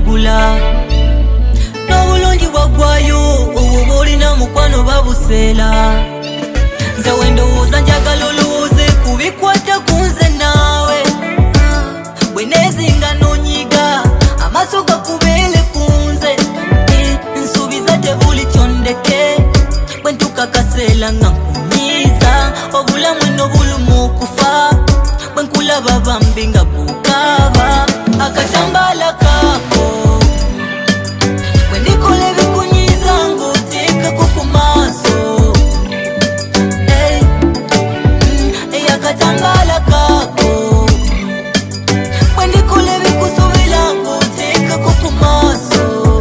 bigula n'obulungi bwaggwayo obwo olina mukwano babusela nze wendowooza njagala olowooze kubikwata kunze naawe bwe neezinga n'onyiga amaaso gakubeere kunze nsuubiza tebuli kyondeke bwe ntuuka kaseera nga nkunyiiza obulamu eno bulumu okufa bwe nkulaba bambi nga bukaaba akatambaala kaako bwe ndikola ebikunyiiza ng'oteekako ku maaso akatambaala kaako bwe ndikola ebikusobera ng'oteekako ku maaso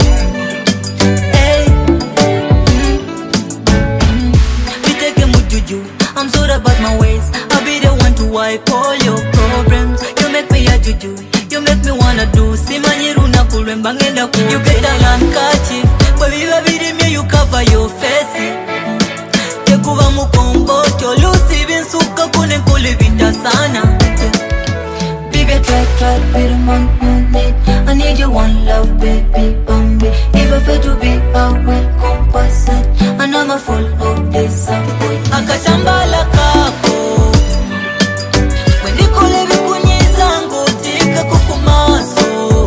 biteke mu jjuju I'm sorry about my ways I'll be the one to wipe all your problems You make me a juju You make me wanna do simanyi lunaku lwe mba ngenda ku You get a handkerchief bwe biba birimye you cover your face tekuba mukomboto lusi binsukako nenkola ebitasana Baby try be the man you need I need you one love baby bambi If I fail to be I will compensate And I'm a full of disappointment akatambaala kaako bwe ndikola ebikunyiiza ng'oteekako ku maaso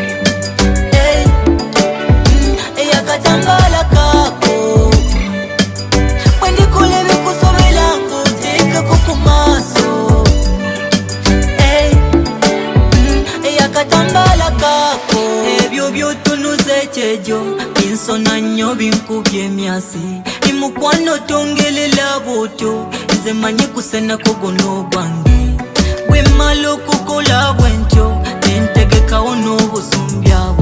akatambaala kaako bwe ndikola ebikusobera ng'oteekako ku maaso akatambaala kaako ebyo by'otunuza ekyejo binsona nnyo binkubye emyasi mukwano tongelela bwotyo nze manyi kusenako gono gwange bwe mmala okukola bwentyo nentegekawo n'obusumbyawo